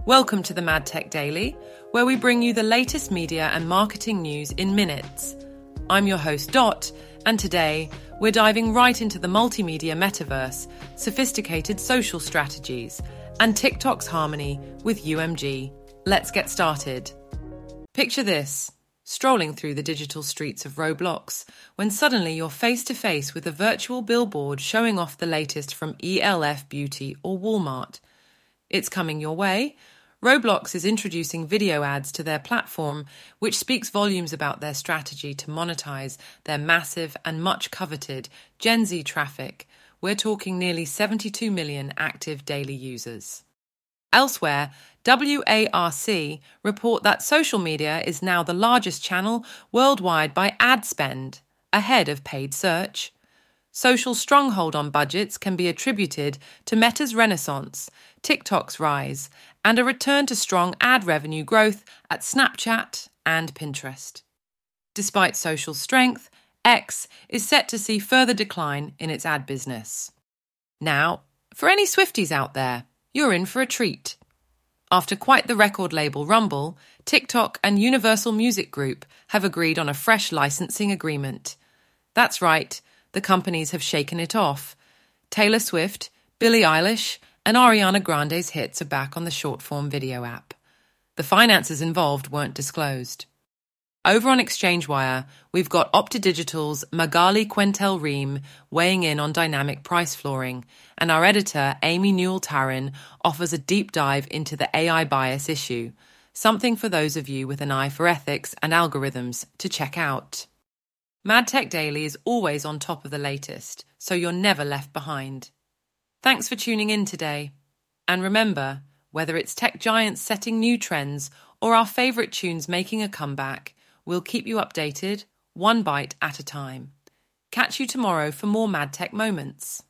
Welcome to the MadTech Daily, where we bring you the latest media and marketing news in minutes. I'm your host, Dot, and today we're diving right into the multimedia metaverse, sophisticated social strategies, and TikTok's harmony with UMG. Let's get started. Picture this, strolling through the digital streets of Roblox, when suddenly you're face to face with a virtual billboard showing off the latest from ELF Beauty or Walmart. It's coming your way. Roblox is introducing video ads to their platform, which speaks volumes about their strategy to monetize their massive and much coveted Gen Z traffic. We're talking nearly 72 million active daily users. Elsewhere, WARC report that social media is now the largest channel worldwide by ad spend, ahead of paid search. Social stronghold on budgets can be attributed to Meta's renaissance, TikTok's rise, and a return to strong ad revenue growth at Snapchat and Pinterest. Despite social strength, X is set to see further decline in its ad business. Now, for any Swifties out there, you're in for a treat. After quite the record label rumble, TikTok and Universal Music Group have agreed on a fresh licensing agreement. That's right, the companies have shaken it off. Taylor Swift, Billie Eilish, and Ariana Grande's hits are back on the short-form video app. The finances involved weren't disclosed. Over on ExchangeWire, we've got Opta Digital's Magali Quentel-Ream weighing in on dynamic price flooring, and our editor, Amy Newell-Tarrin, offers a deep dive into the AI bias issue, something for those of you with an eye for ethics and algorithms to check out. MadTech Daily is always on top of the latest, so you're never left behind. Thanks for tuning in today. And remember, whether it's tech giants setting new trends or our favourite tunes making a comeback, we'll keep you updated, one bite at a time. Catch you tomorrow for more MadTech moments.